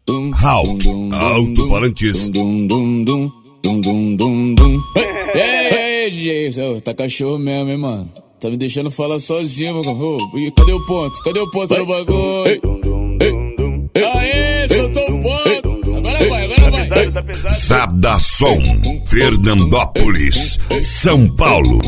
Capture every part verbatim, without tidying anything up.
Hulk, alto-falantes. Ei, ei, D J, tá cachorro mesmo, hein, mano? Tá me deixando falar sozinho, mano. Oh, cadê o ponto? Cadê o ponto do bagulho? Aê, soltou o ponto. Agora vai, agora vai. Sabdação, Fernandópolis, São Paulo.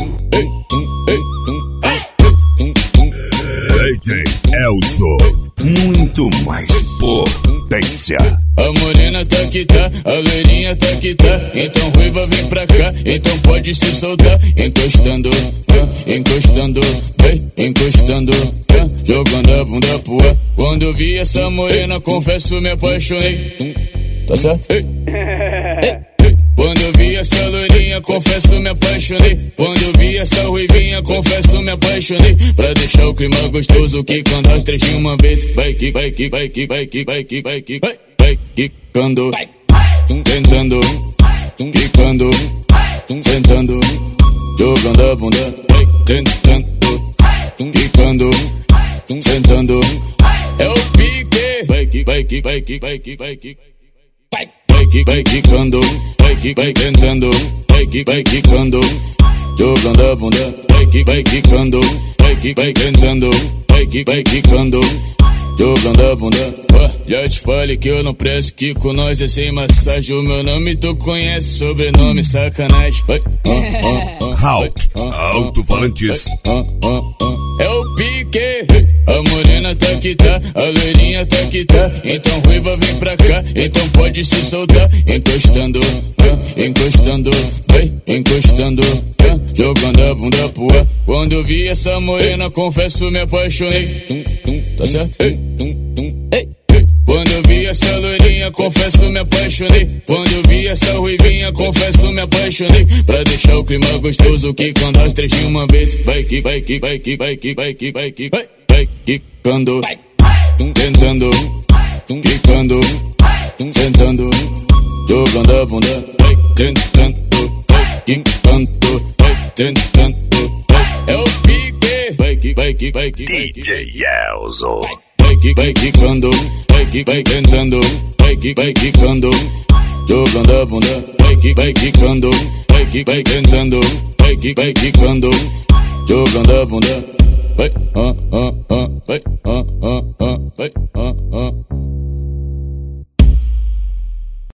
D J Elzo, muito mais potência. A morena tá que tá, a loirinha tá que tá. Então ruiva vem pra cá, então pode se soltar. Encostando, ah, encostando, ei, encostando, ah, jogando a bunda pro ar. Quando eu vi essa morena, confesso me apaixonei. Tá certo? Ei, ei. Quando eu vi essa loirinha, confesso me apaixonei. Quando eu vi essa ruivinha, confesso me apaixonei. Pra deixar o clima gostoso, que quando as três de uma vez vai que, vai que, vai que, vai que, vai que, vai que, vai, vai quicando, tentando, quicando, sentando, jogando a bunda, vai tentando, quicando, sentando. É o pique, vai que, vai que, vai que, vai que, vai que, vai. Vai que, vai quicando, vai que, vai tentando, vai que, vai quicando, jogando a bunda, vai que, vai quicando, vai que, vai tentando, vai que, vai quicando, jogando a bunda. Oh, já te falei que eu não presto, que com nós é sem massagem. O meu nome tu conhece, sobrenome sacanagem. Vai, oh, oh, oh, Hulk, alto-falantes. É o pique, a morena tá que tá, a loirinha tá que tá. Então ruiva vem pra cá, então pode se soltar. Encostando, ah, encostando, vai, encostando, ah, jogando a bunda pro ar. Quando eu vi essa morena, confesso me apaixonei. Tá certo? Ei, ei. Quando eu vi essa loirinha, confesso me apaixonei. Quando eu vi essa ruivinha, confesso me apaixonei. Pra deixar o clima gostoso, que quando as três de uma vez vai que, vai que, vai que, vai que, vai que, vai que, vai, vai quicando, tentando, quicando, sentando, jogando a bunda, vai tentando, vai quicando, vai tentando, vai. É o pique, vai que, vai que, vai que, vai que, D J Elzo. vai que, vai quicando, vai que, vai tentando, vai que, vai quicando, jogando a bunda, vai que, vai quicando, vai que, vai tentando, vai que, vai quicando, jogando a bunda, vai, ah, ah, ah, vai, ah, ah, ah, vai, ah, ah.